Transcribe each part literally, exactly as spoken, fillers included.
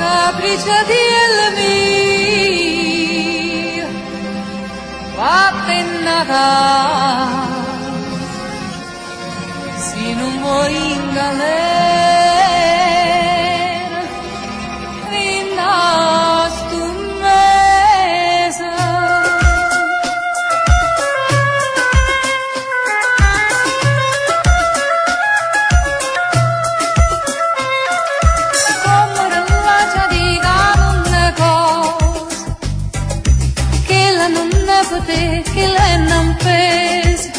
Capriccia di mio, vattene a casa, se non vuoi in galera, rinasci un mese. Come relacia di canone cose, che la non ne potè, che lei non pesa.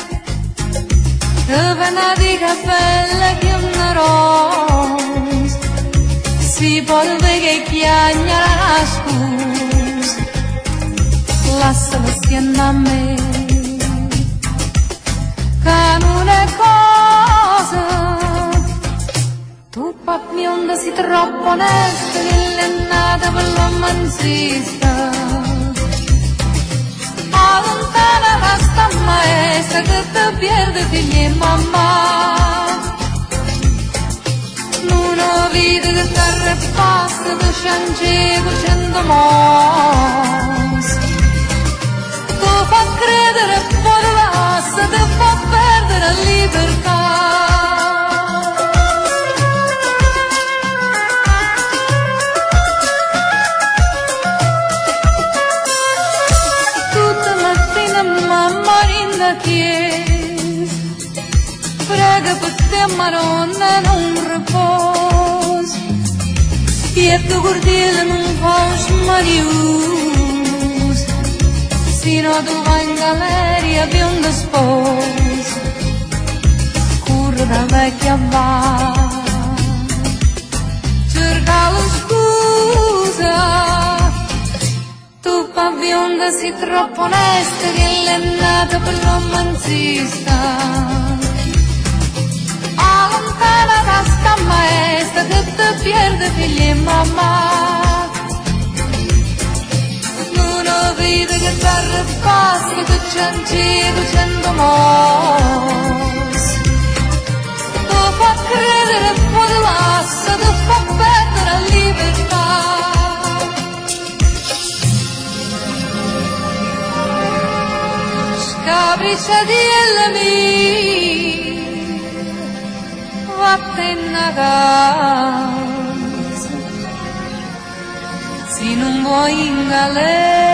Dove di cappella che una rosa, si può vedere che chiagna la scusa, lasciala stiando a me, che non è cosa, tu papillon si troppo onesta, che l'è nata per l'omanzista, lontana resta maestra che te pierde figli e mamma, non ho vita che ti repasta che sciancevo cento mos, tu fa credere e poi lascia, ti fa perdere la libertà. Mamma in la chiesa, prega per te Madonna non riposa, e tu cordiale non fai marius, sino tu vai in galleria bionda sposa, corre da vecchia va, cerca la scusa. Bionda si troppo onesta che l'è nata per romanzista, lontana da sta maestra che te pierde figli e mamma, non ho vita che ti repassa che c'è cento mos, tu fa credere e poi lascia, tu fa perdere la libertà. Capriccia di mio, vattene a casa, se non vuoi in galera.